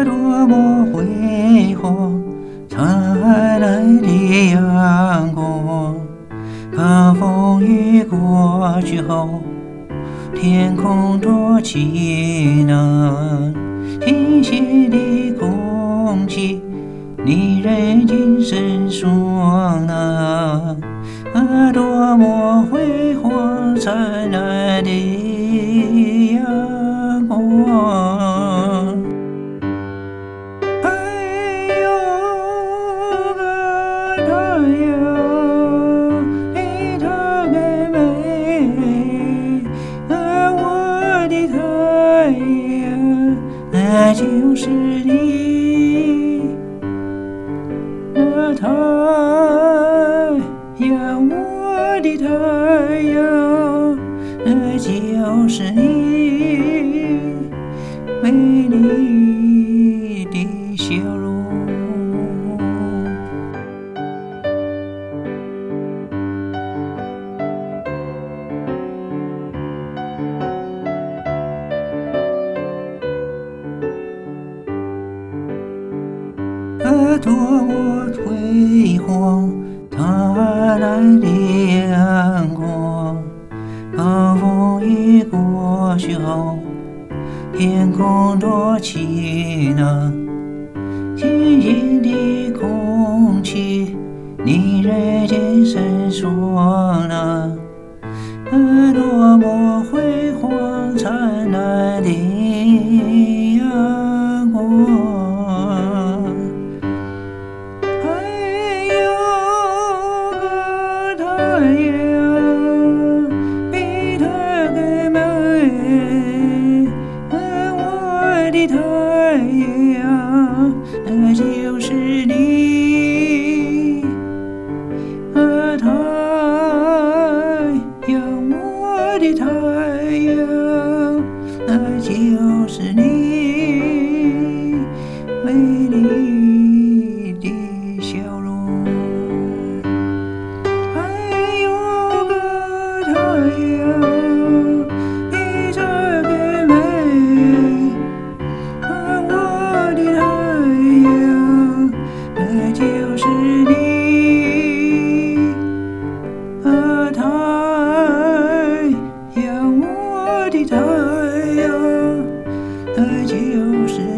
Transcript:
多么辉煌灿烂的阳光，当风雨过去后，天空多晴朗，清新的空气令人精神爽朗。多么辉煌灿烂的阳光！还有个太阳，比它更美。我的太阳，那就是你。太阳，我的太阳，那就是你美丽的笑容。多么辉煌灿烂的阳光，当风雨过去后，天空多晴朗，清新的空气令人精神爽朗。多么辉煌灿烂的阳光！太阳比它更美，我的太阳，那就是你。太阳，我的太阳，那就是你美丽的笑容。太阳比它更美，我的太阳，那就是你。太阳，我的太阳，那就是